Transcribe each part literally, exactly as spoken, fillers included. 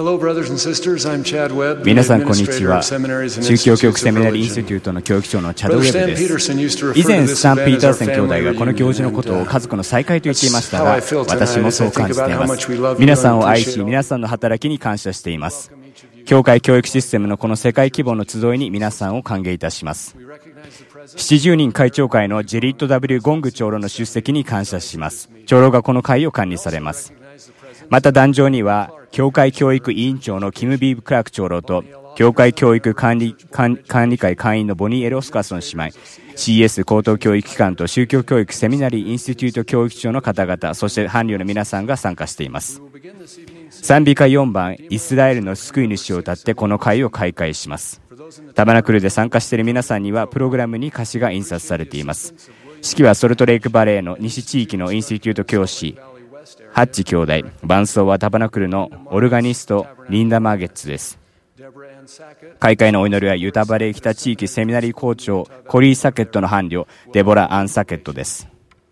皆さんこんにちは。宗教教育セミナリーインスティテュートの教育長のチャド・ウェブです。以前スタン・ピーターセン兄弟がこの教授のことを家族の再会と言っていましたが、私もそう感じています。皆さんを愛し、皆さんの働きに感謝しています。教会教育システムのこの世界規模の集いに皆さんを歓迎いたします。ななじゅうにん会長会のジェリット ダブリュー ゴング長老の出席に感謝します。長老がこの会を管理されます。また壇上には教会教育委員長のキム・ビーブ・クラーク長老と教会教育管理、管管理会会員のボニー・エル・オスカーソン姉妹、シーイーエス 高等教育機関と宗教教育セミナリーインスティテュート教育長の方々、そして伴侶の皆さんが参加しています。賛美歌よんばん、イスラエルの救い主を歌ってこの会を開会します。タバナクルで参加している皆さんにはプログラムに歌詞が印刷されています。指揮はソルトレイクバレーの西地域のインスティテュート教師ハッチ兄弟、伴奏はタバナクルのオルガニストリンダ・マーゲッツです。開会のお祈りはユタバレー北地域セミナリー校長コリー・サケットの伴侶デボラ・アン・サケットです。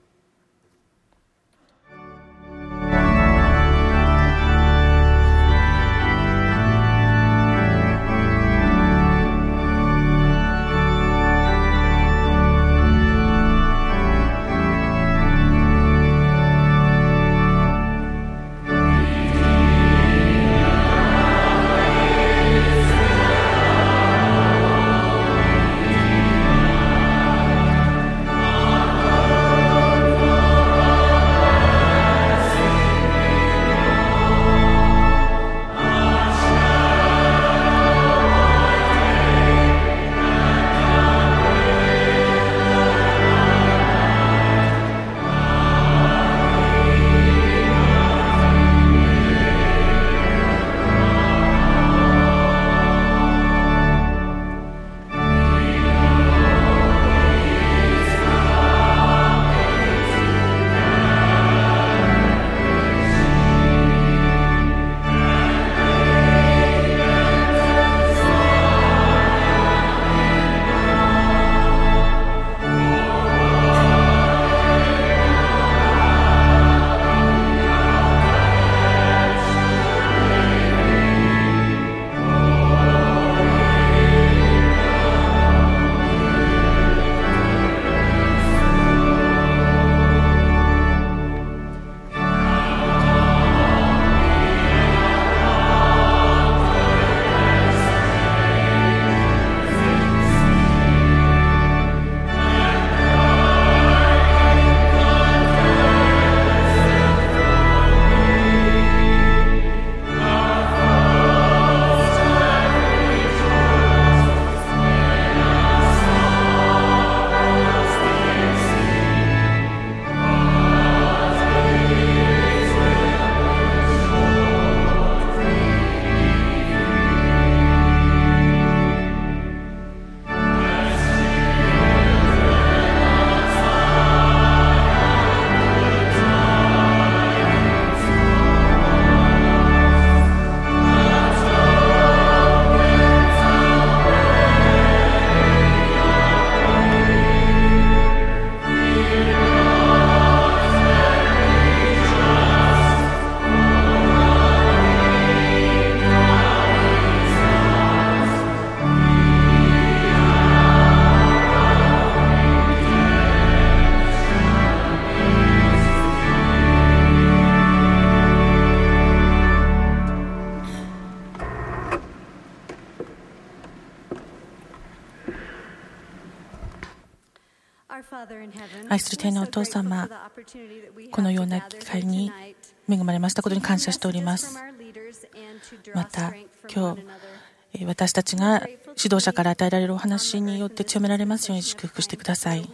愛する天のお父様、このような機会に恵まれましたことに感謝しております。また今日私たちが指導者から与えられるお話によって強められますように祝福してください。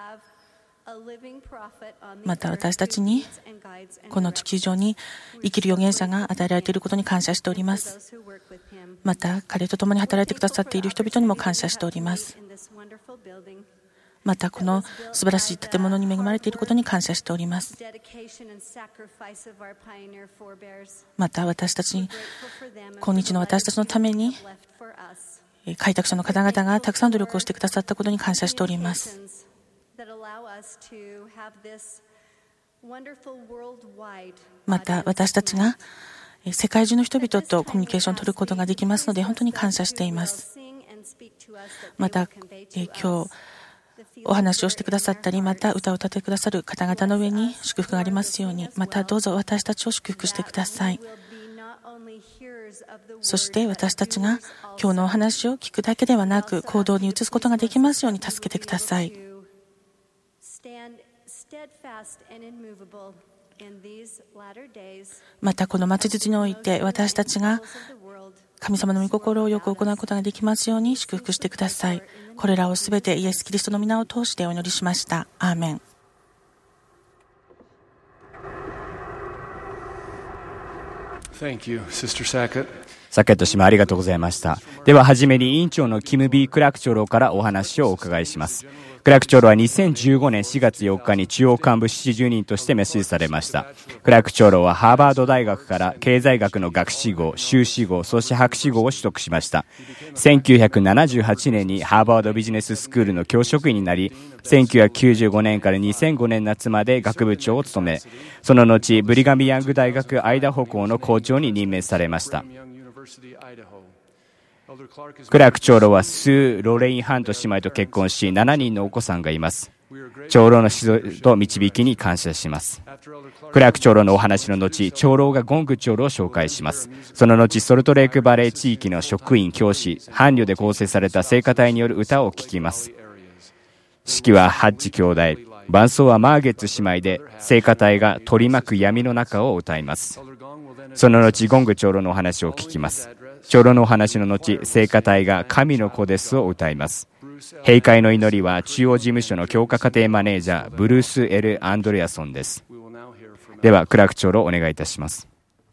また私たちにこの地球上に生きる預言者が与えられていることに感謝しております。また彼と共に働いてくださっている人々にも感謝しております。またこの素晴らしい建物に恵まれていることに感謝しております。また私たち、今日の私たちのために開拓者の方々がたくさん努力をしてくださったことに感謝しております。また私たちが世界中の人々とコミュニケーションを取ることができますので、本当に感謝しています。また、今日お話をしてくださったり、また歌を歌ってくださる方々の上に祝福がありますように、またどうぞ私たちを祝福してください。そして私たちが今日のお話を聞くだけではなく、行動に移すことができますように助けてください。またこの末日において、私たちが神様の御心をよく行うことができますように祝福してください。これらをすべてイエス・キリストの皆を通してお祈りしました。アーメン。 Thank you, Sister Sackett. サケット氏もありがとうございました。でははじめに委員長のキム・ビー・クラーク長老からお話をお伺いします。クラーク長老はにせんじゅうごねんしがつよっかに中央幹部ななじゅうにんとして召しされました。クラーク長老はハーバード大学から経済学の学士号、修士号、そして博士号を取得しました。せんきゅうひゃくななじゅうはちねんにハーバードビジネススクールの教職員になり、せんきゅうひゃくきゅうじゅうごねんからにせんごねん夏まで学部長を務め、その後ブリガム・ヤング大学アイダホ校の校長に任命されました。クラーク長老はスー・ロレイン・ハント姉妹と結婚し、しちにんのお子さんがいます。長老の指導と導きに感謝します。クラーク長老のお話の後、長老がゴング長老を紹介します。その後、ソルトレイクバレー地域の職員、教師、伴侶で構成された聖歌隊による歌を聴きます。式はハッジ兄弟、伴奏はマーゲッツ姉妹で、聖歌隊が取り巻く闇の中を歌います。その後、ゴング長老のお話を聞きます。長老のお話の後、聖歌隊が神の子ですを歌います。閉会の祈りは中央事務所の教科家庭マネージャーブルース・エル・アンドレアソンです。ではクラーク長老お願いいたします。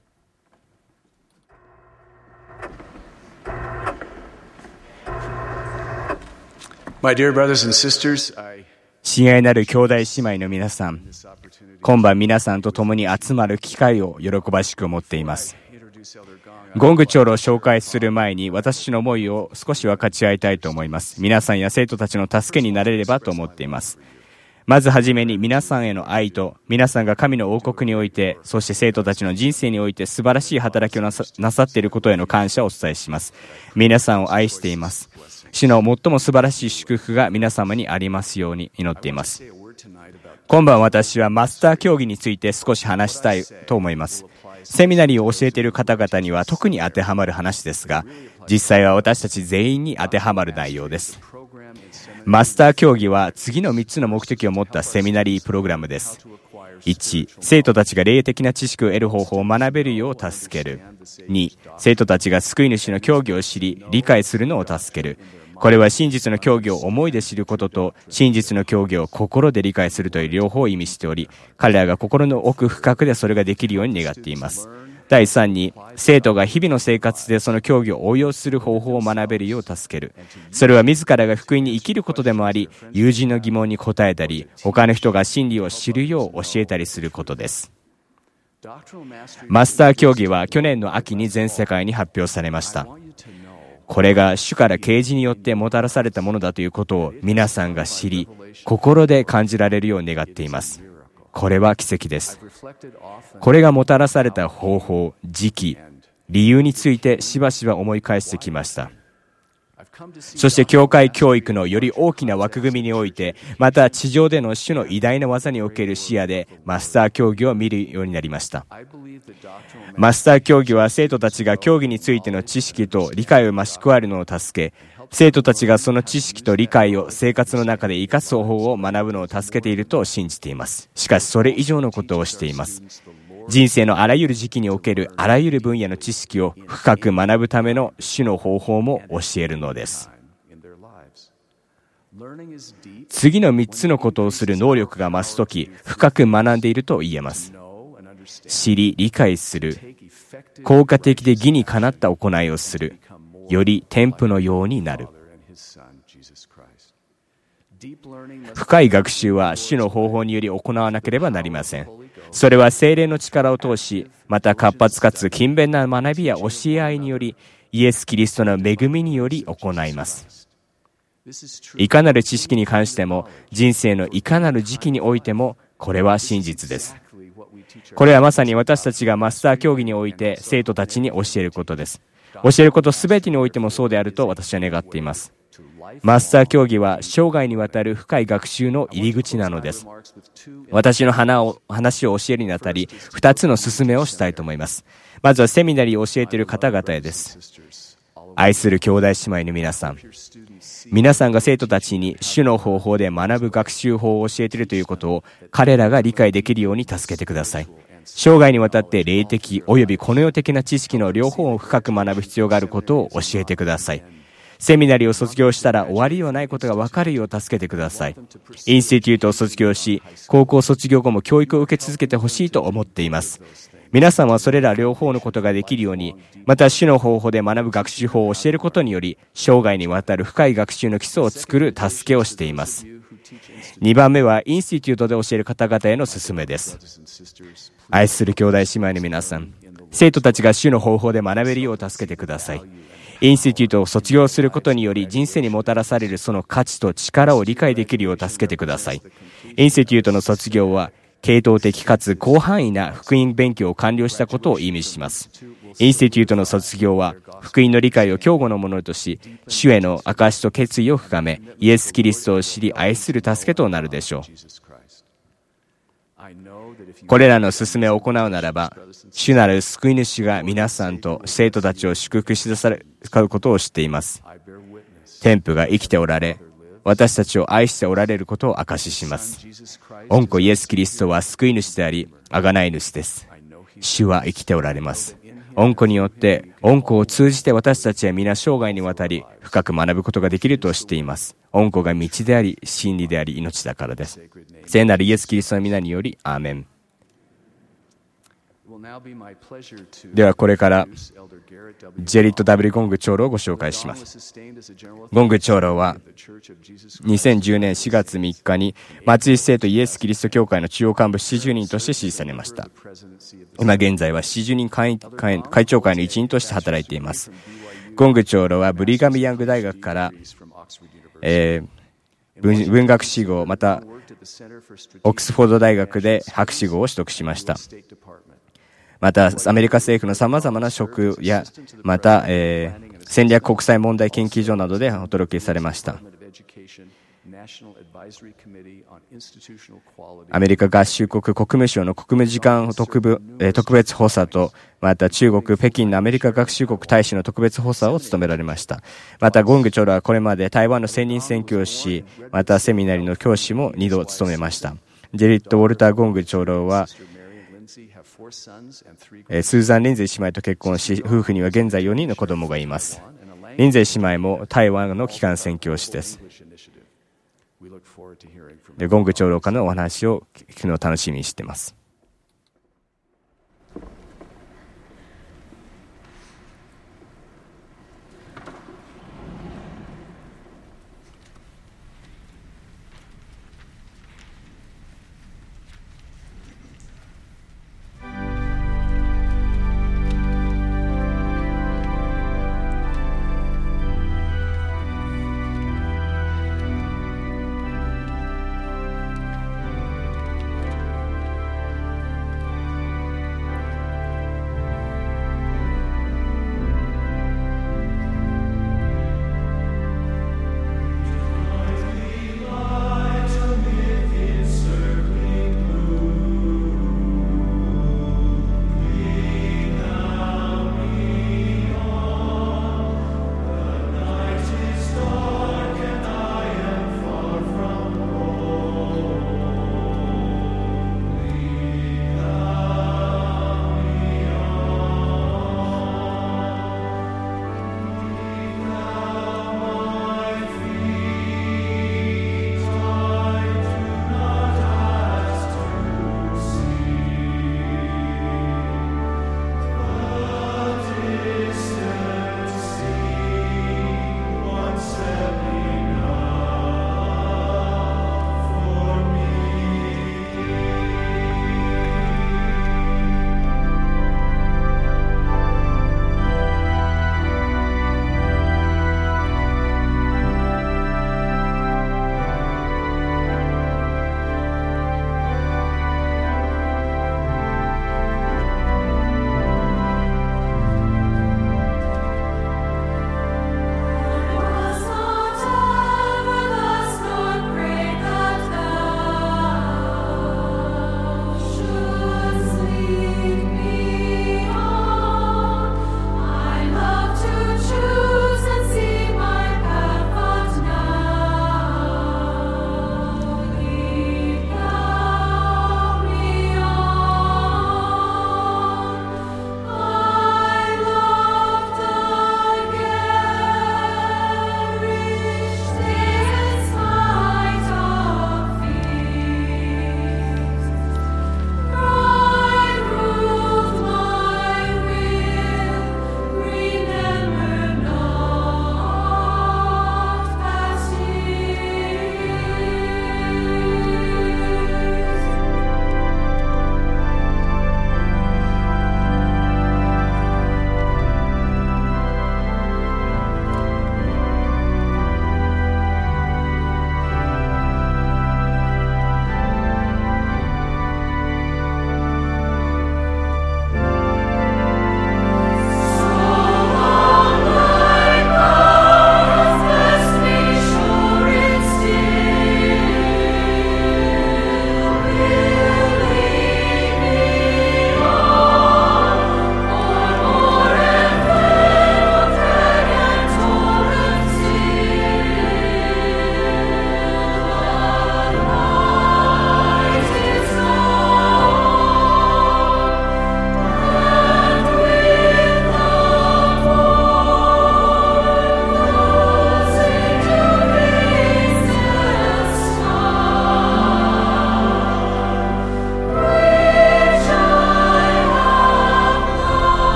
My dear brothers and sisters, I... 親愛なる兄弟姉妹の皆さん、今晩皆さんと共に集まる機会を喜ばしく思っています。ゴング長老を紹介する前に私の思いを少し分かち合いたいと思います。皆さんや生徒たちの助けになれればと思っています。まずはじめに皆さんへの愛と、皆さんが神の王国において、そして生徒たちの人生において素晴らしい働きをな さ, なさっていることへの感謝をお伝えします。皆さんを愛しています。主の最も素晴らしい祝福が皆様にありますように祈っています。今晩私はマスター教義について少し話したいと思います。セミナリーを教えている方々には特に当てはまる話ですが、実際は私たち全員に当てはまる内容です。マスター教義は次のみっつの目的を持ったセミナリープログラムです。いち、生徒たちが霊的な知識を得る方法を学べるよう助ける。に、生徒たちが救い主の教義を知り、理解するのを助ける。これは真実の教義を思いで知ることと真実の教義を心で理解するという両方を意味しており、彼らが心の奥深くでそれができるように願っています。だいさんに、生徒が日々の生活でその教義を応用する方法を学べるよう助ける。それは自らが福音に生きることでもあり、友人の疑問に答えたり、他の人が真理を知るよう教えたりすることです。マスター教義は去年の秋に全世界に発表されました。これが主から啓示によってもたらされたものだということを皆さんが知り、心で感じられるよう願っています。これは奇跡です。これがもたらされた方法、時期、理由についてしばしば思い返してきました。そして教会教育のより大きな枠組みにおいて、また地上での主の偉大な技における視野でマスター教義を見るようになりました。マスター教義は生徒たちが教義についての知識と理解を増し加えるのを助け、生徒たちがその知識と理解を生活の中で生かす方法を学ぶのを助けていると信じています。しかしそれ以上のことをしています。人生のあらゆる時期におけるあらゆる分野の知識を深く学ぶための主の方法も教えるのです。次のみっつのことをする能力が増すとき、深く学んでいると言えます。知り、理解する。効果的で義にかなった行いをする。より天父のようになる。深い学習は主の方法により行わなければなりません。それは聖霊の力を通し、また活発かつ勤勉な学びや教え合いにより、イエス・キリストの恵みにより行います。いかなる知識に関しても、人生のいかなる時期においても、これは真実です。 これはまさに私たちがマスター教義において生徒たちに教えることです。教えることすべてにおいてもそうであると私は願っています。マスター教義は生涯にわたる深い学習の入り口なのです。私の話を話を教えるにあたり、二つの勧めをしたいと思います。まずはセミナリーを教えている方々へです。愛する兄弟姉妹の皆さん、皆さんが生徒たちに主の方法で学ぶ学習法を教えているということを彼らが理解できるように助けてください。生涯にわたって霊的およびこの世的な知識の両方を深く学ぶ必要があることを教えてください。セミナリーを卒業したら終わりようないことが分かるよう助けてください。インスティテュートを卒業し、高校卒業後も教育を受け続けてほしいと思っています。皆さんはそれら両方のことができるように、また主の方法で学ぶ学習法を教えることにより、生涯にわたる深い学習の基礎を作る助けをしています。にばんめはインスティテュートで教える方々への勧めです。愛する兄弟姉妹の皆さん、生徒たちが主の方法で学べるよう助けてください。インスティテュートを卒業することにより人生にもたらされるその価値と力を理解できるよう助けてください。インスティテュートの卒業は系統的かつ広範囲な福音勉強を完了したことを意味します。インスティテュートの卒業は福音の理解を強固なものとし、主への証と決意を深め、イエス・キリストを知り愛する助けとなるでしょう。これらの勧めを行うならば、主なる救い主が皆さんと生徒たちを祝福しなさることを知っています。天父が生きておられ、私たちを愛しておられることを証しします。御子イエス・キリストは救い主であり、贖い主です。主は生きておられます。御子によって、御子を通じて私たちは皆生涯にわたり深く学ぶことができると知っています。御子が道であり、真理であり、命だからです。聖なるイエス・キリストの皆により、アーメン。ではこれからジェリット・ W ・ゴング長老をご紹介します。ゴング長老はにせんじゅうねんしがつみっかに松井聖徒イエス・キリスト教会の中央幹部ななじゅうにんとして支持されました。今現在はななじゅうにん 会, 会, 会長会の一員として働いています。ゴング長老はブリガム・ヤング大学から、えー、文, 文学士号またオックスフォード大学で博士号を取得しました。またアメリカ政府のさまざまな職やまた、えー、戦略国際問題研究所などでお届けされました。アメリカ合衆国国務省の国務次官特部、えー、特別補佐とまた中国北京のアメリカ合衆国大使の特別補佐を務められました。またゴング長老はこれまで台湾の専任宣教師またセミナリーの教師もにど務めました。ジェリット・ウォルター・ゴング長老はスーザン・リンゼイ姉妹と結婚し、夫婦には現在よにんの子供がいます。リンゼイ姉妹も台湾の機関宣教師です。でゴング長老からのお話を聞くのを楽しみにしています。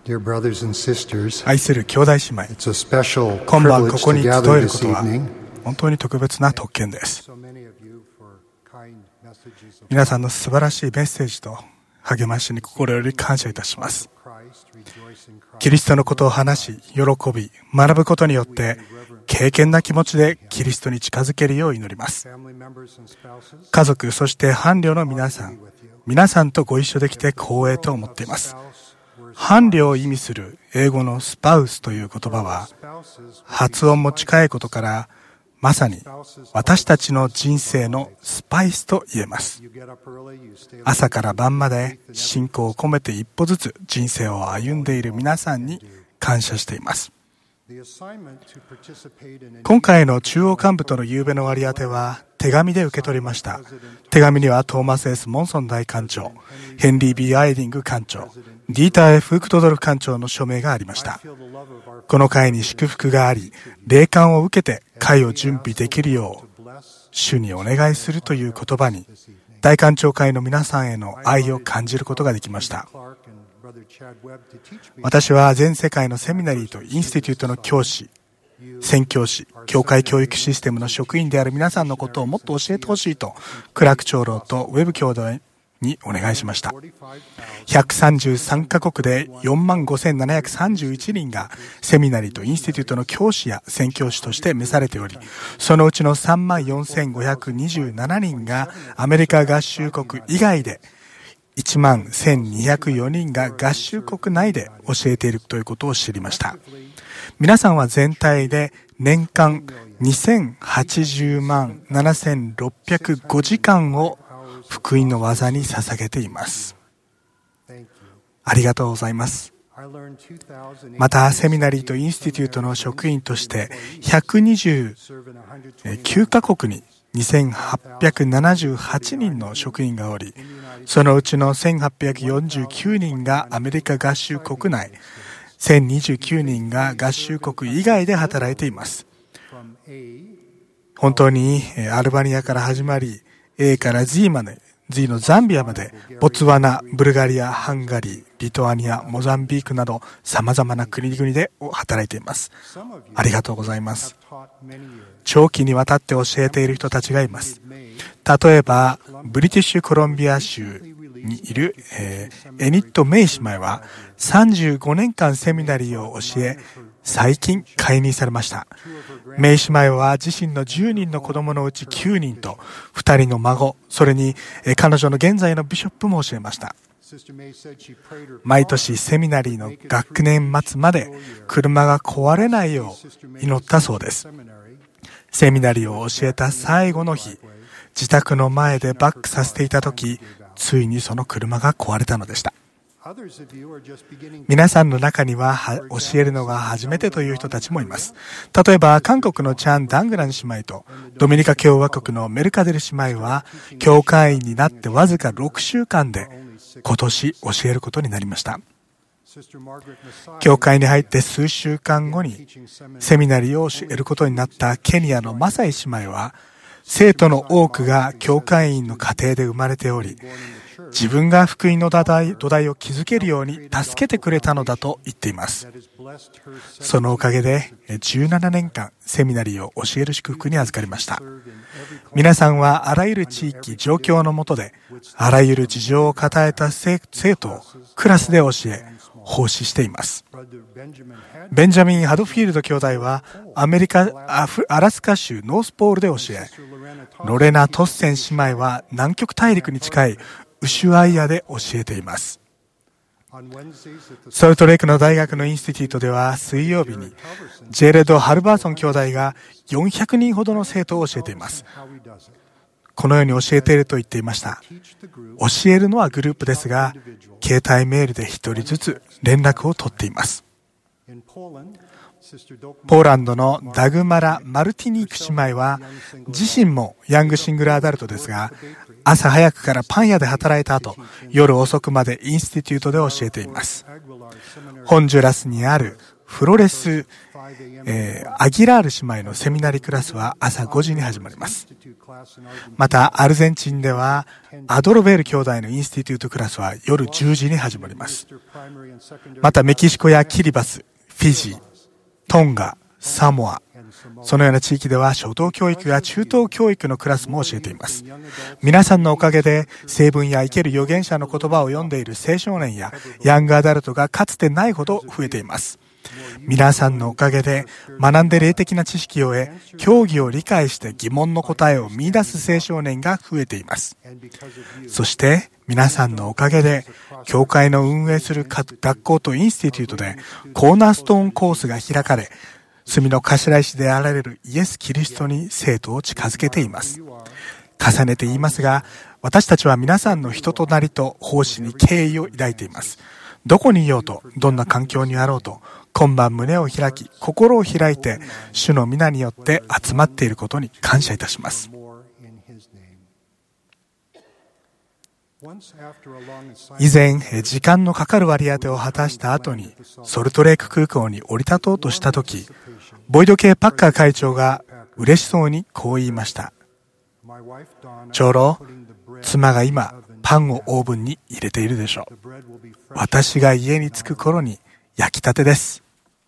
愛する兄弟姉妹、今晩ここに集えることは本当に特別な特権です。皆さんの素晴らしいメッセージと励ましに心より感謝いたします。キリストのことを話し、喜び、学ぶことによって敬虔な気持ちでキリストに近づけるよう祈ります。家族、そして伴侶の皆さん、皆さんとご一緒できて光栄と思っています。伴侶を意味する英語のスパウスという言葉は、発音も近いことからまさに私たちの人生のスパイスと言えます。朝から晩まで信仰を込めて一歩ずつ人生を歩んでいる皆さんに感謝しています。今回の中央幹部との夕べの割り当ては手紙で受け取りました。手紙にはトーマス エス モンソン大艦長、ヘンリー ビー アイディング艦長、ディーター F ウクトドル艦長の署名がありました。この会に祝福があり、霊感を受けて会を準備できるよう主にお願いするという言葉に、大艦長会の皆さんへの愛を感じることができました。私は全世界のセミナリーとインスティテュートの教師、宣教師、教会教育システムの職員である皆さんのことをもっと教えてほしいと、クラーク長老とウェブ兄弟にお願いしました。ひゃくさんじゅうさんカ国で よんまんごせんななひゃくさんじゅういちにんがセミナリーとインスティテュートの教師や宣教師として召されており、そのうちの さんまんよんせんごひゃくにじゅうななにんがアメリカ合衆国以外で、いちまんせんにひゃくよにんが合衆国内で教えているということを知りました。皆さんは全体で年間にせんはちじゅうまんななせんろっぴゃくごじかんを福音の技に捧げています。ありがとうございます。またセミナリーとインスティテュートの職員としてひゃくにじゅうきゅうカ国ににせんはっぴゃくななじゅうはちにんの職員がおり、そのうちのせんはっぴゃくよんじゅうきゅうにんがアメリカ合衆国内、せんにじゅうきゅうにんが合衆国以外で働いています。本当にアルバニアから始まり、A から Z まで、Z のザンビアまで、ボツワナ、ブルガリア、ハンガリー、リトアニア、モザンビークなど様々な国々で働いています。ありがとうございます。長期にわたって教えている人たちがいます。例えば、ブリティッシュコロンビア州にいる、えー、エニット・メイ姉妹はさんじゅうごねんかんセミナリーを教え、最近解任されました。メイ姉妹は自身のじゅうにんの子供のうちきゅうにんとふたりの孫、それに彼女の現在のビショップも教えました。毎年セミナリーの学年末まで車が壊れないよう祈ったそうです。セミナリーを教えた最後の日、自宅の前でバックさせていた時、ついにその車が壊れたのでした。皆さんの中には教えるのが初めてという人たちもいます。例えば韓国のチャン・ダングラン姉妹とドミニカ共和国のメルカデル姉妹は教会員になってわずかろくしゅうかんで今年教えることになりました。教会に入って数週間後にセミナリーを教えることになったケニアのマサイ姉妹は、生徒の多くが教会員の家庭で生まれており、自分が福音の土台、土台を築けるように助けてくれたのだと言っています。そのおかげでじゅうななねんかんセミナリーを教える祝福に預かりました。皆さんはあらゆる地域、状況の下であらゆる事情を抱えた生徒をクラスで教え、奉仕しています。ベンジャミン・ハドフィールド兄弟はアメリカ、アラスカ州ノースポールで教え、ロレナ・トッセン姉妹は南極大陸に近いウシュアイアで教えています。ソルトレイクの大学のインスティテュートでは水曜日にジェレド・ハルバーソン兄弟がよんひゃくにんほどの生徒を教えています。このように教えていると言っていました。教えるのはグループですが、携帯メールで一人ずつ連絡を取っています。 ポーランドのダグマラ・マルティニーク姉妹は自身もヤングシングルアダルトですが、朝早くからパン屋で働いた後、夜遅くまでインスティテュートで教えています。ホンジュラスにあるフロレス、えー、アギラール姉妹のセミナリクラスは朝ごじに始まります。またアルゼンチンではアドロベール兄弟のインスティテュートクラスは夜じゅうじに始まります。またメキシコやキリバス、フィジー、トンガ、サモア、そのような地域では初等教育や中等教育のクラスも教えています。皆さんのおかげで聖文や生ける預言者の言葉を読んでいる青少年やヤングアダルトがかつてないほど増えています。皆さんのおかげで学んで霊的な知識を得、教義を理解して疑問の答えを見出す青少年が増えています。そして皆さんのおかげで教会の運営する学校とインスティテュートでコーナーストーンコースが開かれ、罪の頭石であられるイエス・キリストに生徒を近づけています。重ねて言いますが、私たちは皆さんの人となりと奉仕に敬意を抱いています。どこにいようと、どんな環境にあろうと、今晩胸を開き、心を開いて、主の皆によって集まっていることに感謝いたします。以前、時間のかかる割り当てを果たした後に、ソルトレーク空港に降り立とうとしたとき、ボイド系パッカー会長が嬉しそうにこう言いました。長老、妻が今、パンをオーブンに入れているでしょう。私が家に着く頃に焼きたてです。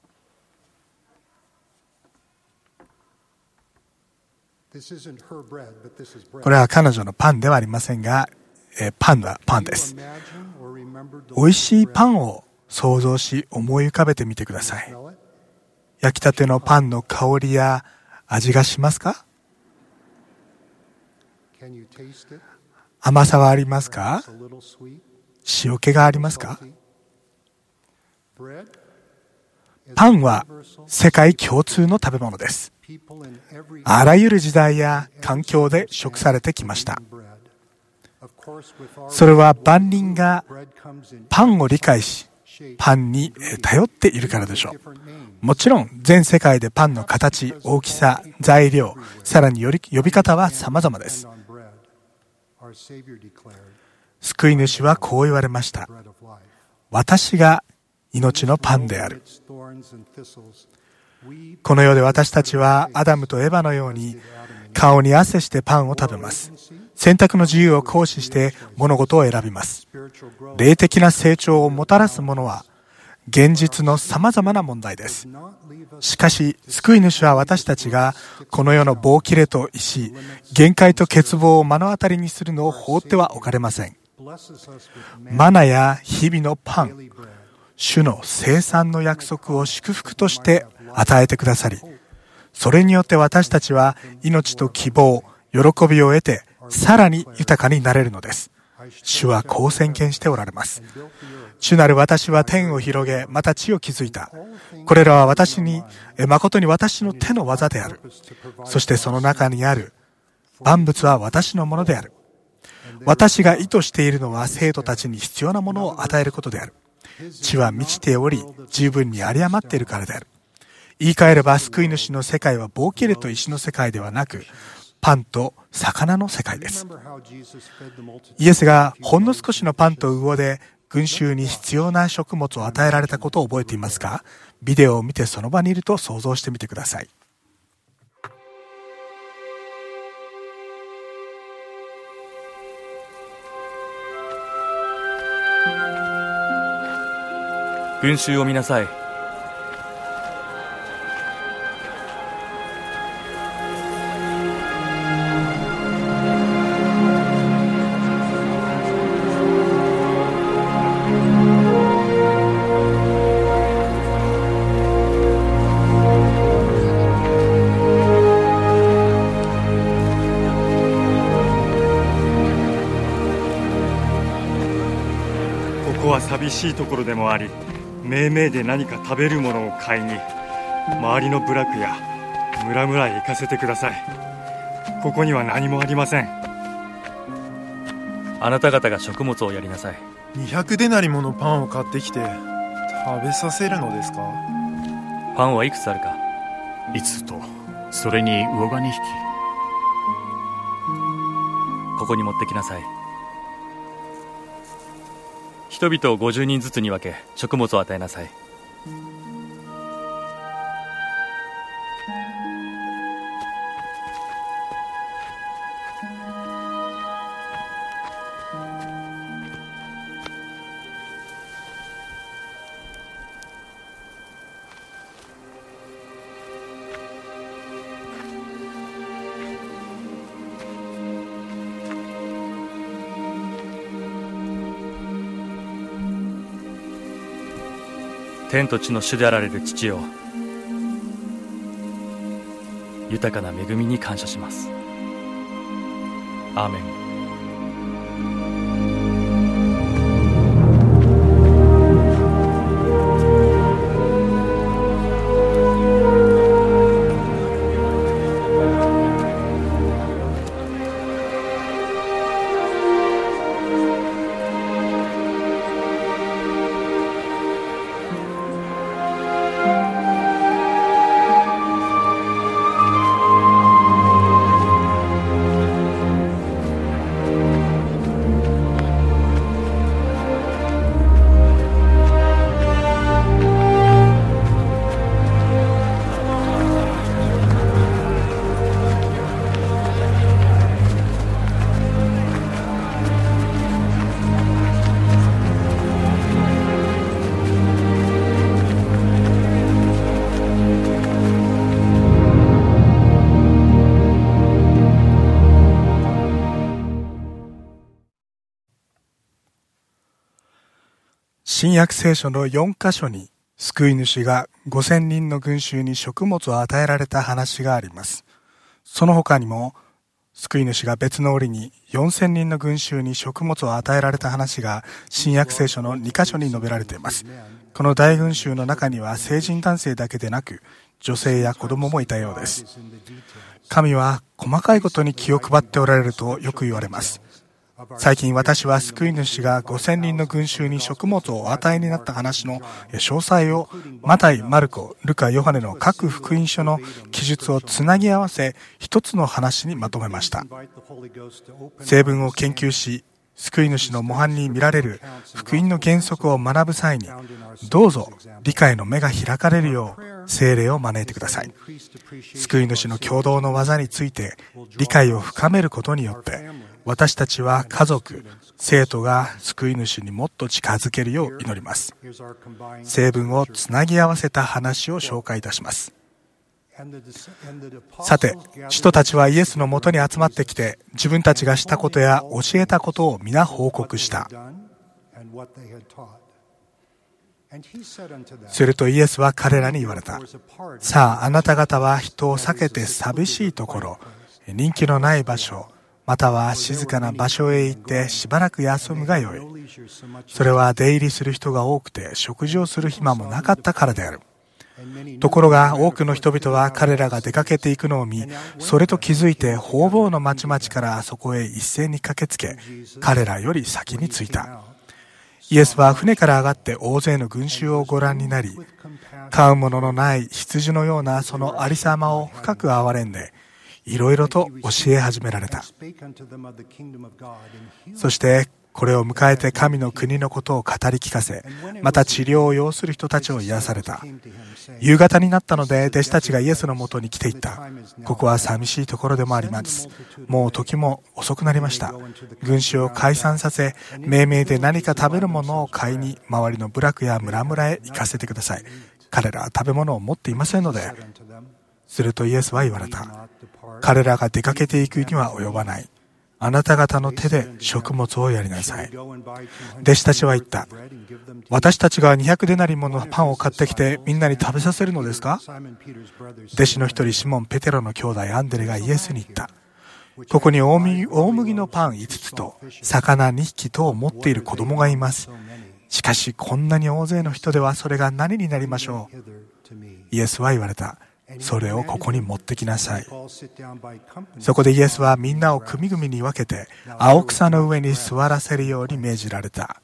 これは彼女のパンではありませんが、えー、パンはパンです。美味しいパンを想像し思い浮かべてみてください。焼きたてのパンの香りや味がしますか？甘さはありますか？塩気がありますか？パンは世界共通の食べ物です。あらゆる時代や環境で食されてきました。それは万人がパンを理解し、パンに頼っているからでしょう。もちろん全世界でパンの形、大きさ、材料、さらにより呼び方は様々です。救い主はこう言われました。私が命のパンである。この世で私たちはアダムとエバのように顔に汗してパンを食べます。選択の自由を行使して物事を選びます。霊的な成長をもたらすものは現実の様々な問題です。しかし救い主は私たちがこの世の棒切れと石、限界と欠乏を目の当たりにするのを放ってはおかれません。マナや日々のパン、主の生産の約束を祝福として与えてくださり、それによって私たちは命と希望、喜びを得てさらに豊かになれるのです。主はこう宣言しておられます。主なる私は天を広げ、また地を築いた。これらは私に、誠に私の手の技である。そしてその中にある万物は私のものである。私が意図しているのは生徒たちに必要なものを与えることである。地は満ちており、十分に有り余っているからである。言い換えれば救い主の世界は棒切れと石の世界ではなく、パンと魚の世界です。イエスがほんの少しのパンと魚で群衆に必要な食物を与えられたことを覚えていますか？ビデオを見てその場にいると想像してみてください。 群衆を見なさい。ここは寂しいところでもあり、めいめいで何か食べるものを買いに周りの部落や村々へ行かせてください。ここには何もありません。あなた方が食物をやりなさい。 にひゃくデナリものパンを買ってきて食べさせるのですか？ パンはいくつあるか？ いつつと、それに魚がにひき。 ここに持ってきなさい。人々をごじゅうにんずつに分け、食物を与えなさい。天と地の主であられる父よ、豊かな恵みに感謝します。アーメン。 新約聖書のよんかしょに救い主がごせんにんの群衆に食物を与えられた話があります。その他にも救い主が別の折によんせんにんの群衆に食物を与えられた話が新約聖書のにかしょに述べられています。この大群衆の中には成人男性だけでなく女性や子供もいたようです。神は細かいことに気を配っておられるとよく言われます。最近私は救い主がごせんにんの群衆に食物をお与えになった話の詳細をマタイ、マルコ、ルカ、ヨハネの各福音書の記述をつなぎ合わせ一つの話にまとめました。聖文を研究し救い主の模範に見られる福音の原則を学ぶ際にどうぞ理解の目が開かれるよう聖霊を招いてください。救い主の共同の技について理解を深めることによって私たちは家族、生徒が救い主にもっと近づけるよう祈ります。聖文をつなぎ合わせた話を紹介いたします。さて、使徒たちはイエスのもとに集まってきて、自分たちがしたことや教えたことを皆報告した。するとイエスは彼らに言われた。さあ、あなた方は人を避けて寂しいところ、人気のない場所、または静かな場所へ行ってしばらく休むがよい。それは出入りする人が多くて食事をする暇もなかったからである。ところが多くの人々は彼らが出かけていくのを見、それと気づいて方々の町々からそこへ一斉に駆けつけ、彼らより先に着いた。イエスは船から上がって大勢の群衆をご覧になり、飼うもののない羊のようなそのありさまを深く憐れんで、いろいろと教え始められた。そしてこれを迎えて神の国のことを語り聞かせ、また治療を要する人たちを癒された。夕方になったので弟子たちがイエスのもとに来ていった。ここは寂しいところでもあります。もう時も遅くなりました。群衆を解散させ、命名で何か食べるものを買いに周りの部落や村々へ行かせてください。彼らは食べ物を持っていませんので。するとイエスは言われた。彼らが出かけていくには及ばない。あなた方の手で食物をやりなさい。弟子たちは言った。私たちがにひゃくデナリものパンを買ってきてみんなに食べさせるのですか？弟子の一人シモン・ペテロの兄弟アンデレがイエスに言った。ここに大麦、大麦のパンいつつと魚にひきとを持っている子供がいます。しかしこんなに大勢の人ではそれが何になりましょう？イエスは言われた。それをここに持ってきなさい。そこでイエスはみんなを組々に分けて青草の上に座らせるように命じられた。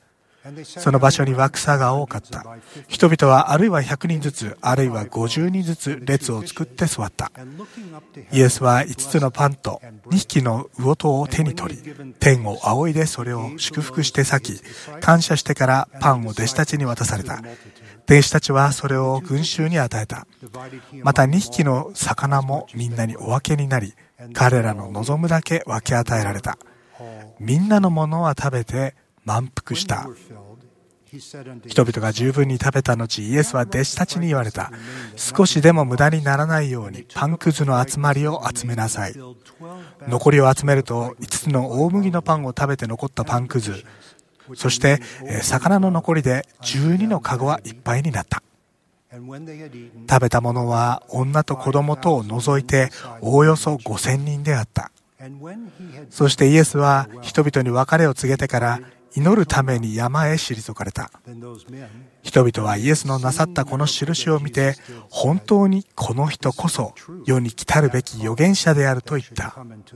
その場所には草が多かった。人々はあるいはひゃくにんずつ、あるいはごじゅうにんずつ列を作って座った。イエスはいつつのパンとにひきの魚頭を手に取り、天を仰いでそれを祝福して裂き、感謝してからパンを弟子たちに渡された。弟子たちはそれを群衆に与えた。またにひきの魚もみんなにお分けになり、彼らの望むだけ分け与えられた。みんなのものは食べて満腹した。人々が十分に食べた後、イエスは弟子たちに言われた。少しでも無駄にならないようにパンくずの集まりを集めなさい。残りを集めるといつつの大麦のパンを食べて残ったパンくず、そして魚の残りでじゅうにのかごはいっぱいになった。食べたものは女と子供とを除いておおよそごせんにんであった。そしてイエスは人々に別れを告げてから祈るために山へ退かれた。人々はイエスのなさったこの印を見て、本当にこの人こそ世に来たるべき預言者であると言った。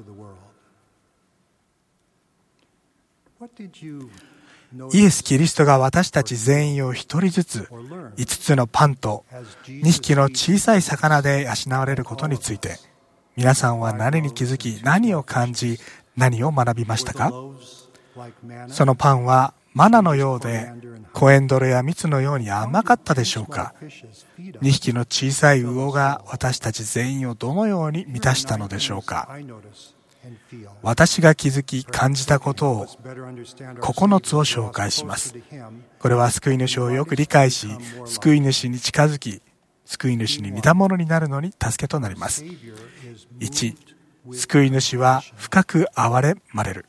イエス・キリストが私たち全員を一人ずついつつのパンとにひきの小さい魚で養われることについて、皆さんは何に気づき、何を感じ、何を学びましたか？そのパンはマナのようで、コエンドロや蜜のように甘かったでしょうか？にひきの小さい魚が私たち全員をどのように満たしたのでしょうか？私が気づき感じたことをここのつを紹介します。これは救い主をよく理解し、救い主に近づき、救い主に似たものになるのに助けとなります。いち、救い主は深く憐れまれる。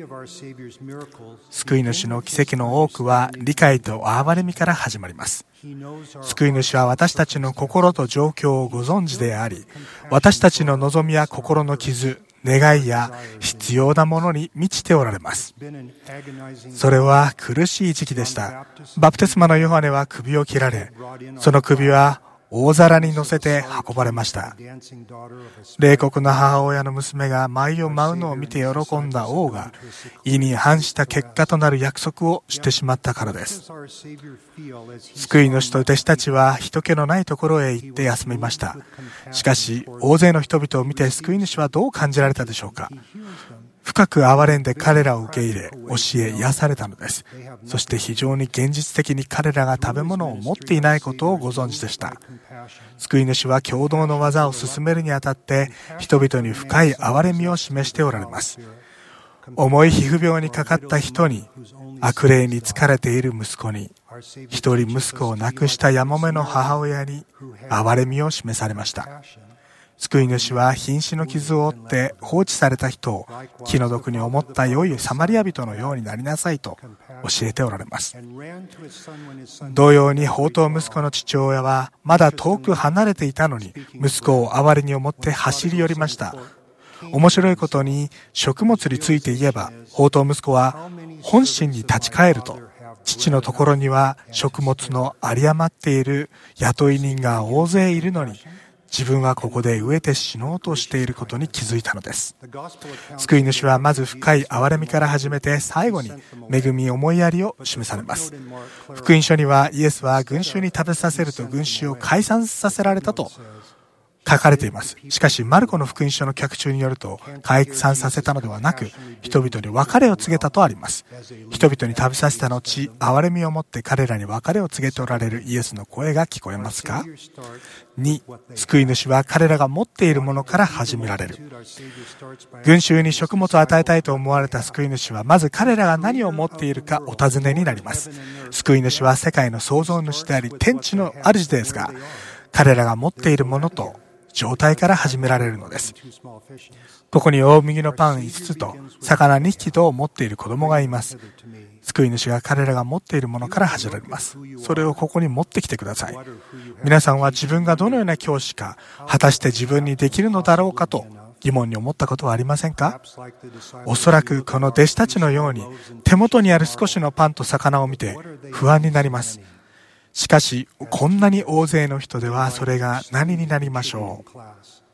救い主の奇跡の多くは理解と憐れみから始まります。救い主は私たちの心と状況をご存知であり、私たちの望みや心の傷、願いや必要なものに満ちておられます。それは苦しい時期でした。バプテスマのヨハネは首を切られ、その首は大皿に乗せて運ばれました。冷酷な母親の娘が舞を舞うのを見て喜んだ王が、意に反した結果となる約束をしてしまったからです。救い主と弟子たちは人気のないところへ行って休みました。しかし、大勢の人々を見て救い主はどう感じられたでしょうか？深く憐れんで彼らを受け入れ、教え、癒されたのです。そして非常に現実的に彼らが食べ物を持っていないことをご存知でした。救い主は共同の技を進めるにあたって、人々に深い憐れみを示しておられます。重い皮膚病にかかった人に、悪霊に疲れている息子に、一人息子を亡くしたやもめの母親に憐れみを示されました。救い主は瀕死の傷を負って放置された人を気の毒に思った良いサマリア人のようになりなさいと教えておられます。同様に放蕩息子の父親はまだ遠く離れていたのに息子を哀れに思って走り寄りました。面白いことに食物について言えば、放蕩息子は本心に立ち返ると、父のところには食物の有り余っている雇い人が大勢いるのに、自分はここで飢えて死のうとしていることに気づいたのです。救い主はまず深い憐れみから始めて、最後に恵み思いやりを示されます。福音書にはイエスは群衆に食べさせると群衆を解散させられたと書かれています。しかしマルコの福音書の脚注によると、解散させたのではなく、人々に別れを告げたとあります。人々に食べさせた後、憐れみを持って彼らに別れを告げておられるイエスの声が聞こえますか？に、救い主は彼らが持っているものから始められる。群衆に食物を与えたいと思われた救い主は、まず彼らが何を持っているかお尋ねになります。救い主は世界の創造主であり、天地の主ですが、彼らが持っているものと状態から始められるのです。ここに大麦のパンいつつと魚にひきと持っている子供がいます。救い主が彼らが持っているものから始められます。それをここに持ってきてください。皆さんは自分がどのような教師か、果たして自分にできるのだろうかと疑問に思ったことはありませんか？おそらくこの弟子たちのように手元にある少しのパンと魚を見て不安になります。しかし、こんなに大勢の人ではそれが何になりましょう。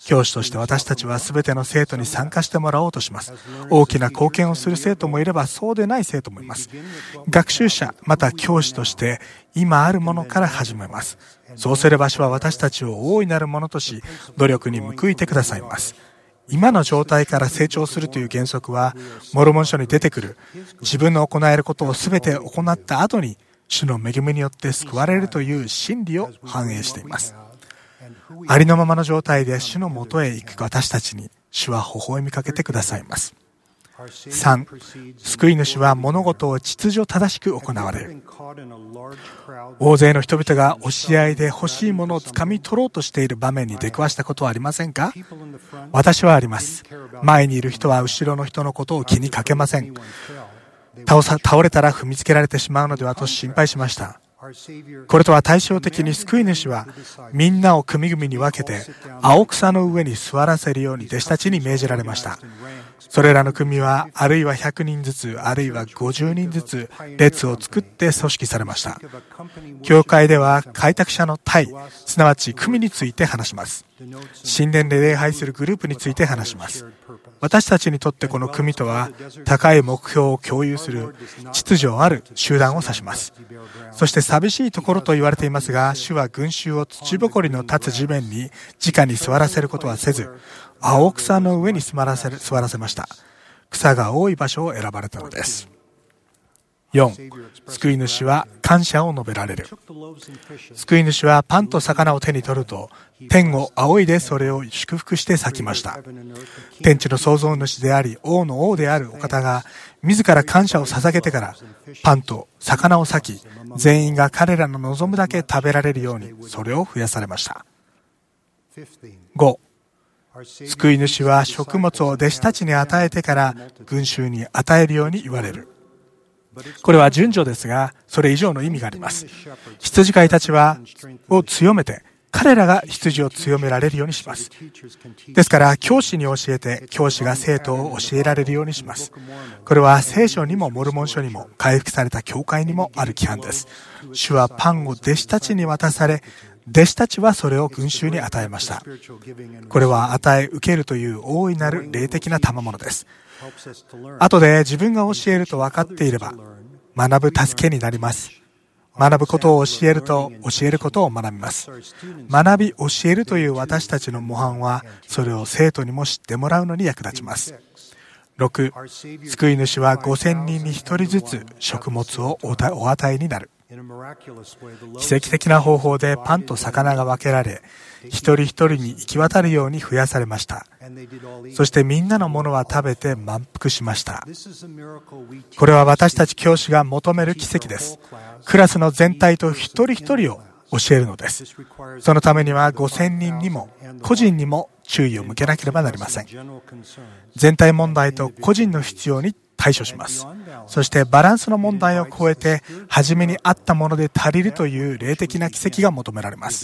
教師として私たちは全ての生徒に参加してもらおうとします。大きな貢献をする生徒もいればそうでない生徒もいます。学習者また教師として今あるものから始めます。そうすれば主は私たちを大いなるものとし、努力に報いてくださいます。今の状態から成長するという原則は、モルモン書に出てくる自分の行えることを全て行った後に主の恵みによって救われるという真理を反映しています。ありのままの状態で主のもとへ行く私たちに主は微笑みかけてくださいます。さん、救い主は物事を秩序正しく行われる。大勢の人々が押し合いで欲しいものをつかみ取ろうとしている場面に出くわしたことはありませんか？私はあります。前にいる人は後ろの人のことを気にかけません。倒さ、倒れたら踏みつけられてしまうのではと心配しました。これとは対照的に救い主はみんなを組々に分けて青草の上に座らせるように弟子たちに命じられました。それらの組はあるいはひゃくにんずつあるいはごじゅうにんずつ列を作って組織されました。教会では開拓者の隊、すなわち組について話します。神殿で礼拝するグループについて話します。私たちにとってこの組とは高い目標を共有する秩序ある集団を指します。そして寂しいところと言われていますが、主は群衆を土ぼこりの立つ地面に直に座らせることはせず、青草の上に座らせる、座らせました。草が多い場所を選ばれたのです。よん、救い主は感謝を述べられる。救い主はパンと魚を手に取ると、天を仰いでそれを祝福して裂きました。天地の創造主であり、王の王であるお方が、自ら感謝を捧げてから、パンと魚を裂き、全員が彼らの望むだけ食べられるように、それを増やされました。ご、救い主は食物を弟子たちに与えてから群衆に与えるように言われる。これは順序ですが、それ以上の意味があります。羊飼いたちはを強めて、彼らが羊を強められるようにします。ですから、教師に教えて、教師が生徒を教えられるようにします。これは聖書にもモルモン書にも回復された教会にもある規範です。主はパンを弟子たちに渡され、弟子たちはそれを群衆に与えました。これは与え受けるという大いなる霊的な賜物です。後で自分が教えると分かっていれば、学ぶ助けになります。学ぶことを教えると教えることを学びます。学び教えるという私たちの模範は、それを生徒にも知ってもらうのに役立ちます。ろく、救い主はごせんにんにひとりずつ食物をお与えになる。奇跡的な方法でパンと魚が分けられ、一人一人に行き渡るように増やされました。そしてみんなのものは食べて満腹しました。これは私たち教師が求める奇跡です。クラスの全体と一人一人を教えるのです。そのためにはごせんにんにも個人にも注意を向けなければなりません。全体問題と個人の必要に対処します。そしてバランスの問題を超えて、初めにあったもので足りるという霊的な奇跡が求められます。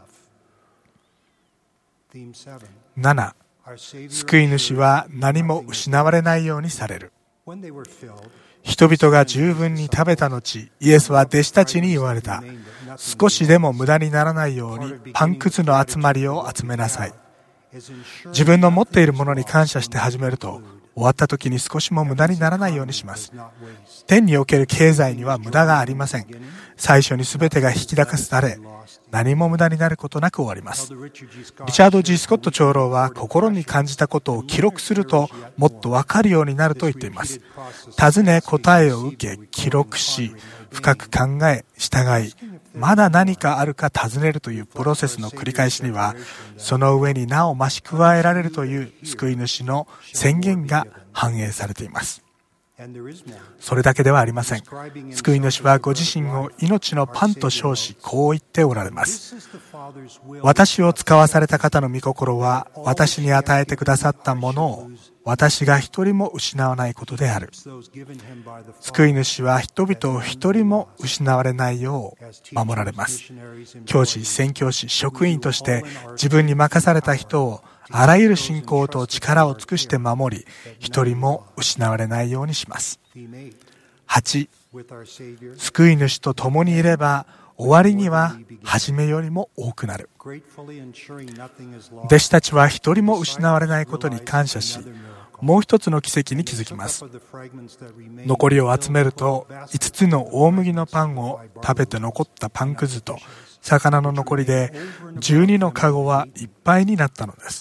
なな、救い主は何も失われないようにされる。人々が十分に食べた後、イエスは弟子たちに言われた。少しでも無駄にならないようにパンくずの集まりを集めなさい。自分の持っているものに感謝して始めると、終わった時に少しも無駄にならないようにします。天における経済には無駄がありません。最初に全てが引き出され、何も無駄になることなく終わります。リチャード・ジー・スコット長老は、心に感じたことを記録するともっと分かるようになると言っています。尋ね答えを受け記録し、深く考え従い、まだ何かあるか尋ねるというプロセスの繰り返しには、その上になお増し加えられるという救い主の宣言が反映されています。それだけではありません。救い主はご自身を命のパンと称し、こう言っておられます。私を使わされた方の御心は、私に与えてくださったものを私が一人も失わないことである。救い主は人々を一人も失われないよう守られます。教師、宣教師、職員として自分に任された人をあらゆる信仰と力を尽くして守り、一人も失われないようにします。はち、救い主と共にいれば終わりには初めよりも多くなる。弟子たちは一人も失われないことに感謝し、もう一つの奇跡に気づきます。残りを集めると、五つの大麦のパンを食べて残ったパンくずと魚の残りで十二のカゴはいっぱいになったのです。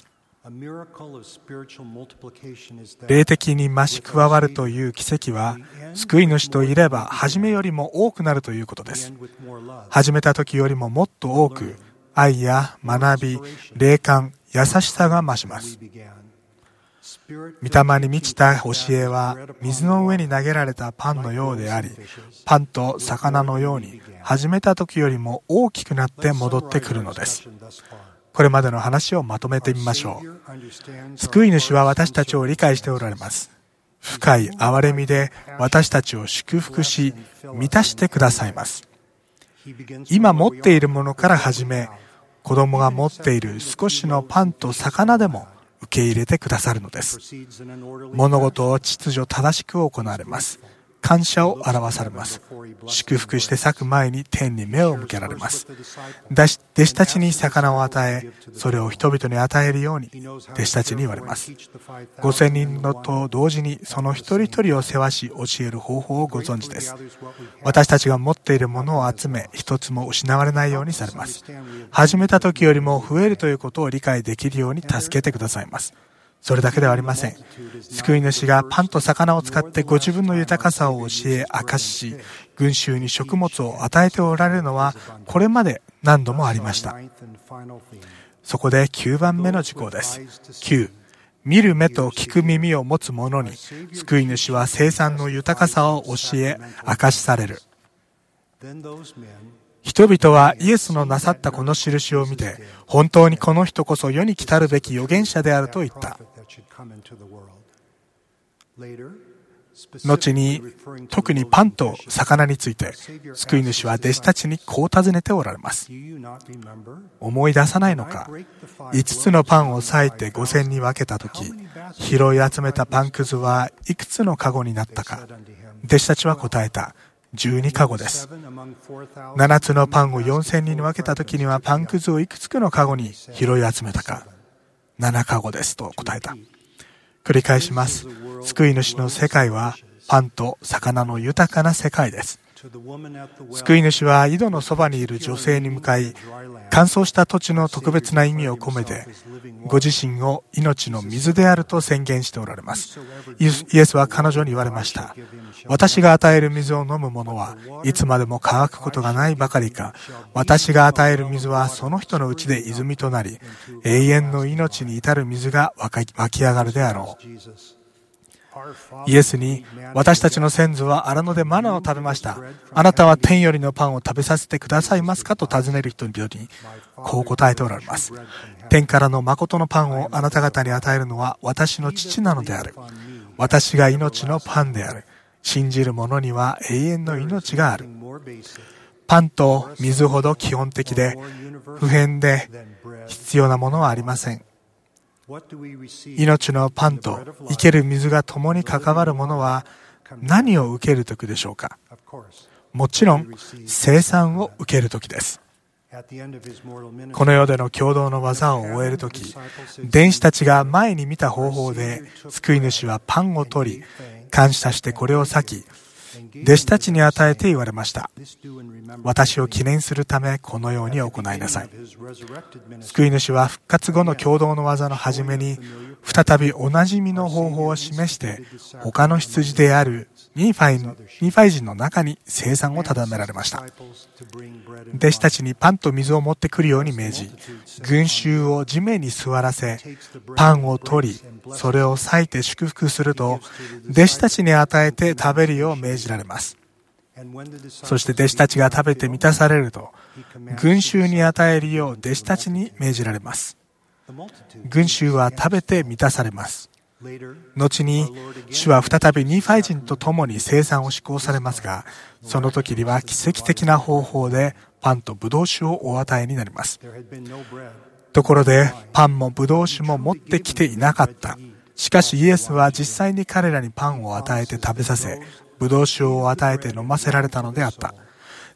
霊的に増し加わるという奇跡は、救い主といれば初めよりも多くなるということです。始めた時よりももっと多く、愛や学び、霊感、優しさが増します。御霊に満ちた教えは、水の上に投げられたパンのようであり、パンと魚のように始めた時よりも大きくなって戻ってくるのです。これまでの話をまとめてみましょう。救い主は私たちを理解しておられます。深い憐れみで私たちを祝福し、満たしてくださいます。今持っているものから始め、子供が持っている少しのパンと魚でも受け入れてくださるのです。物事を秩序正しく行われます。感謝を表されます。祝福して咲く前に天に目を向けられます。弟子たちに魚を与え、それを人々に与えるように弟子たちに言われます。ごせんにんのと同時にその一人一人を世話し教える方法をご存知です。私たちが持っているものを集め、一つも失われないようにされます。始めた時よりも増えるということを理解できるように助けてくださいます。それだけではありません。救い主がパンと魚を使ってご自分の豊かさを教え明かしし、群衆に食物を与えておられるのはこれまで何度もありました。そこできゅうばんめの事項です。きゅう、見る目と聞く耳を持つ者に、救い主は生産の豊かさを教え明かしされる。人々はイエスのなさったこの印を見て、本当にこの人こそ世に来たるべき預言者であると言った。後に、特にパンと魚について、救い主は弟子たちにこう尋ねておられます。思い出さないのか。五つのパンを裂いて五千に分けたとき、拾い集めたパンくずはいくつのカゴになったか。弟子たちは答えた。十二カゴです。七つのパンを四千人に分けたときにはパンくずをいくつのカゴに拾い集めたか。七カゴですと答えた。繰り返します。救い主の世界はパンと魚の豊かな世界です。救い主は井戸のそばにいる女性に向かい、乾燥した土地の特別な意味を込めて、ご自身を命の水であると宣言しておられます。イエスは彼女に言われました。私が与える水を飲む者はいつまでも乾くことがないばかりか、私が与える水はその人のうちで泉となり、永遠の命に至る水が湧き上がるであろう。イエスに、私たちの先祖は荒野でマナを食べました。あなたは天よりのパンを食べさせてくださいますかと尋ねる人々に、こう答えておられます。天からの誠のパンをあなた方に与えるのは私の父なのである。私が命のパンである。信じる者には永遠の命がある。パンと水ほど基本的で、不変で必要なものはありません。命のパンと生ける水が共に関わるものは何を受けるときでしょうか。もちろん生産を受けるときです。この世での共同の技を終えるとき、弟子たちが前に見た方法で救い主はパンを取り、感謝してこれを裂き、弟子たちに与えて言われました。私を記念するためこのように行いなさい。救い主は復活後の共同の技の初めに再びおなじみの方法を示して、他の羊であるニーファイのニーファイ人の中に生産を定められました。弟子たちにパンと水を持ってくるように命じ、群衆を地面に座らせ、パンを取り、それを裂いて祝福すると、弟子たちに与えて食べるよう命じられます。そして弟子たちが食べて満たされると、群衆に与えるよう弟子たちに命じられます。群衆は食べて満たされます。後に主は再びニーファイ人と共に生産を施行されますが、その時には奇跡的な方法でパンとブドウ酒をお与えになります。ところでパンもブドウ酒も持ってきていなかった。しかしイエスは実際に彼らにパンを与えて食べさせ、ブドウ酒を与えて飲ませられたのであった。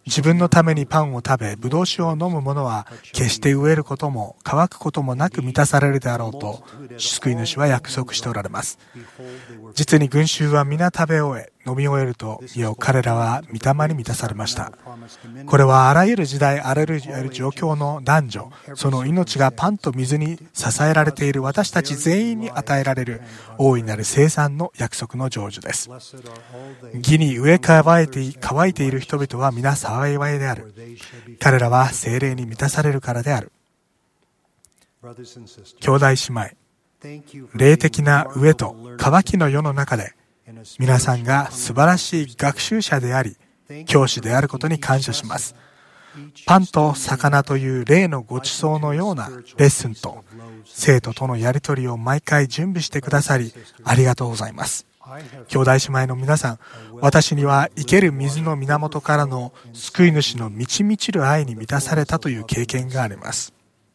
自分のためにパンを食べ、ブドウ酒を飲む者は、決して飢えることも乾くこともなく満たされるであろうと、救い主は約束しておられます。実に群衆は皆食べ終え、飲み終えると、いよ彼らは御霊に満たされました。これはあらゆる時代、あらゆる状況の男女、その命がパンと水に支えられている私たち全員に与えられる大いなる生産の約束の成就です。義に植え乾いて、乾いている人々は皆幸いである。彼らは聖霊に満たされるからである。兄弟姉妹、霊的な飢えと渇きの世の中で、皆さんが素晴らしい学習者であり、教師であることに感謝します。パンと魚という霊のご馳走のようなレッスンと、生徒とのやりとりを毎回準備してくださり、ありがとうございます。兄弟姉妹の皆さん、私には生ける水の源からの救い主の満ち満ちる愛に満たされたという経験があります。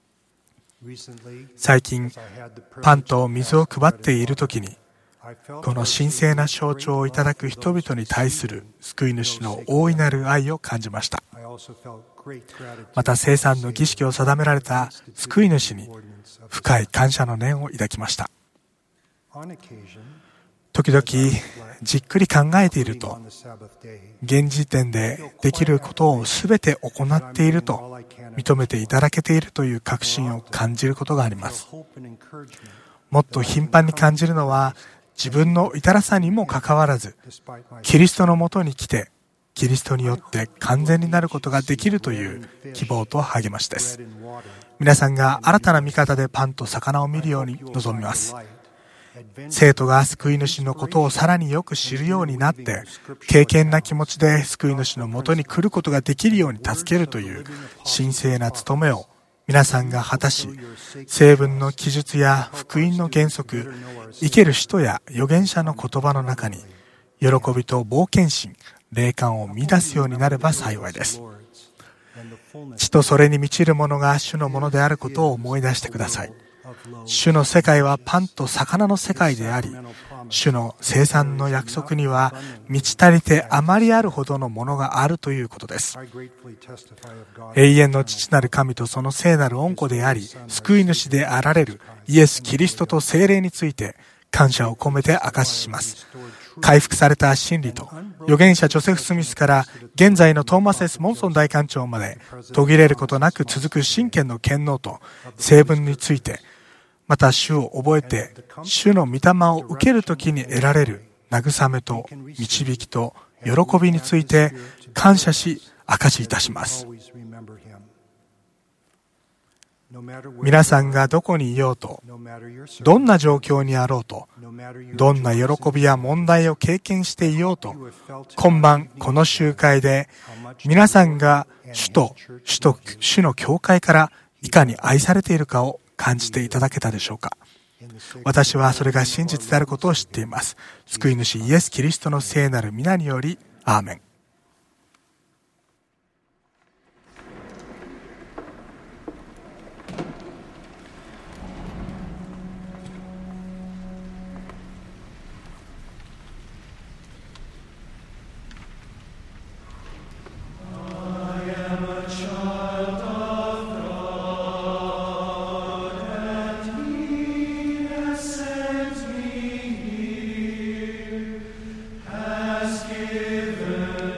最近、パンと水を配っているときに、この神聖な象徴をいただく人々に対する救い主の大いなる愛を感じました。また生産の儀式を定められた救い主に深い感謝の念を抱きました。時々じっくり考えていると、現時点でできることを全て行っていると認めていただけているという確信を感じることがあります。もっと頻繁に感じるのは、自分の至らさにもかかわらず、キリストのもとに来て、キリストによって完全になることができるという希望と励ましです。皆さんが新たな見方でパンと魚を見るように望みます。生徒が救い主のことをさらによく知るようになって、敬虔な気持ちで救い主のもとに来ることができるように助けるという神聖な務めを皆さんが果たし、聖文の記述や福音の原則、生ける使徒や預言者の言葉の中に、喜びと冒険心、霊感を見出すようになれば幸いです。地とそれに満ちるものが主のものであることを思い出してください。主の世界はパンと魚の世界であり、主の生産の約束には満ち足りてあまりあるほどのものがあるということです。永遠の父なる神とその聖なる御子であり、救い主であられるイエス・キリストと聖霊について感謝を込めて証しします。回復された真理と、預言者ジョセフ・スミスから現在のトーマス・エス・モンソン大官長まで途切れることなく続く真剣の権能と聖文について、また主を覚えて主の御霊を受けるときに得られる慰めと導きと喜びについて感謝し証しいたします。皆さんがどこにいようと、どんな状況にあろうと、どんな喜びや問題を経験していようと、今晩この集会で皆さんが主と主と主の教会からいかに愛されているかを感じていただけたでしょうか。私はそれが真実であることを知っています。救い主イエス・キリストの聖なる皆により、アーメン。 Given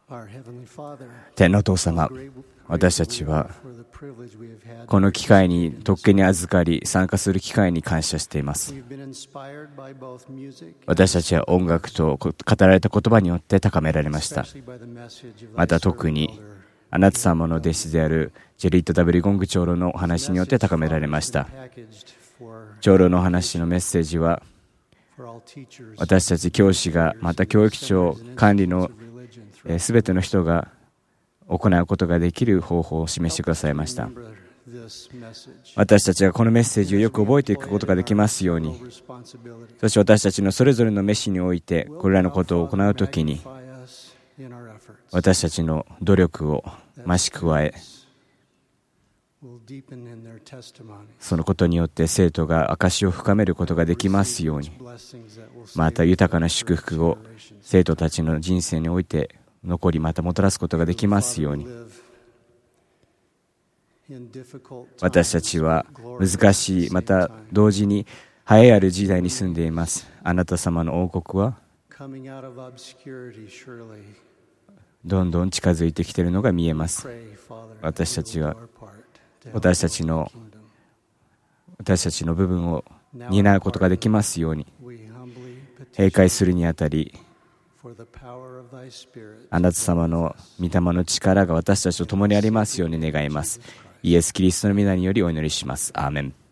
天のお父様、私たちはこの機会に特権に預かり参加する機会に感謝しています。私たちは音楽と語られた言葉によって高められました。また特にあなた様の弟子であるジェリット・ダブリ・ゴング長老のお話によって高められました。長老のお話のメッセージは私たち教師が、また教育長管理のすべての人が行うことができる方法を示してくださいました。私たちがこのメッセージをよく覚えていくことができますように、そして私たちのそれぞれの召しにおいてこれらのことを行うときに、私たちの努力を増し加え、そのことによって生徒が証しを深めることができますように、また豊かな祝福を生徒たちの人生において残りまたもたらすことができますように。私たちは難しい、また同時に栄えある時代に住んでいます。あなた様の王国はどんどん近づいてきているのが見えます。私たちは私たちの私たちの部分を担うことができますように、閉会するにあたり、あなた様の御霊の力が私たちと共にありますように願います。イエス・キリストの皆によりお祈りします。アーメン。